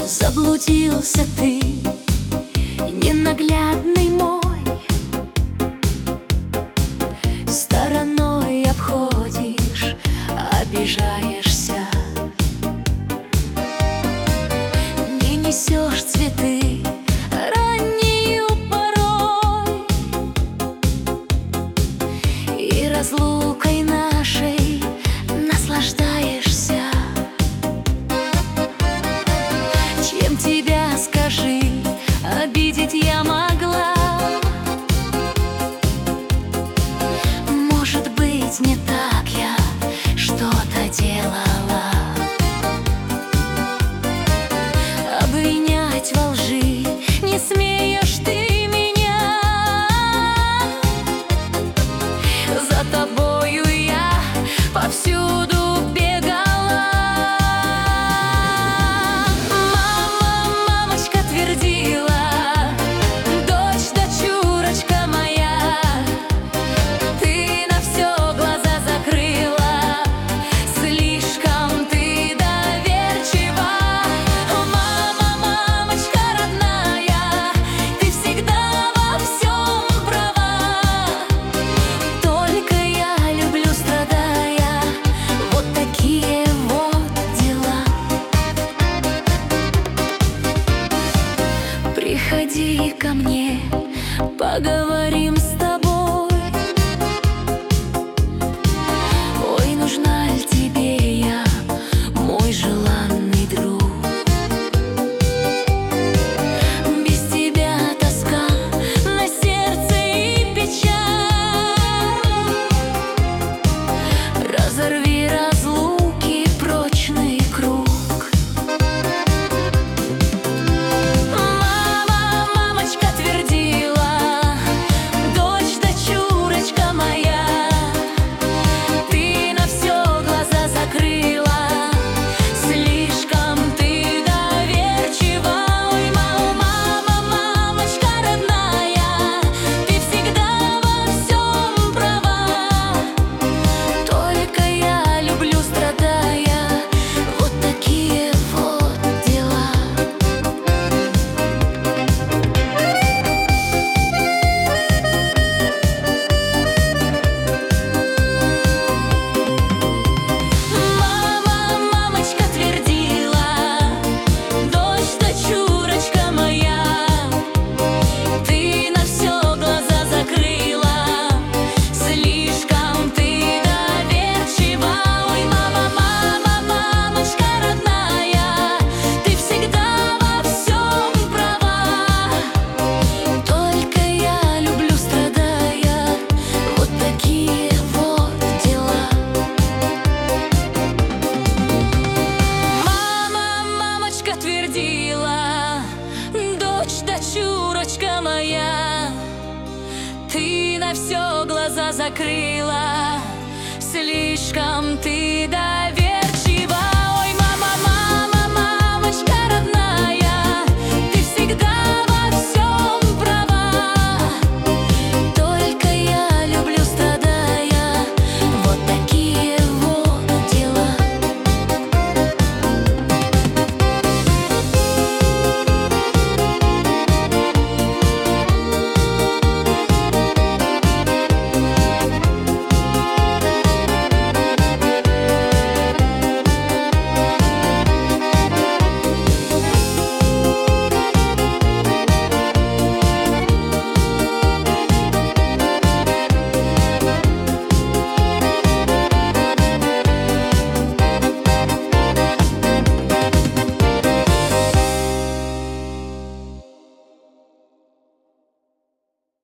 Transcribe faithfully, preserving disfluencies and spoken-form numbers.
Заблудился ты, ненаглядный мой, стороной обходишь, обижаешься, не несешь цветы раннюю порой, и разлукой нашей наслаждаешься. Чем тебя, скажи, обидеть я могла? Может быть, не так я что-то делала. Обвинять во лжи не смеешь ты меня. За тобою я повсюду приходи ко мне, поговорим с тобой. Ой, нужна ли тебе я, мой желанный друг? Без тебя тоска на сердце и печаль. Разорви разлуки прочный круг. Дочурочка моя, ты на все глаза закрыла, слишком ты доверчива.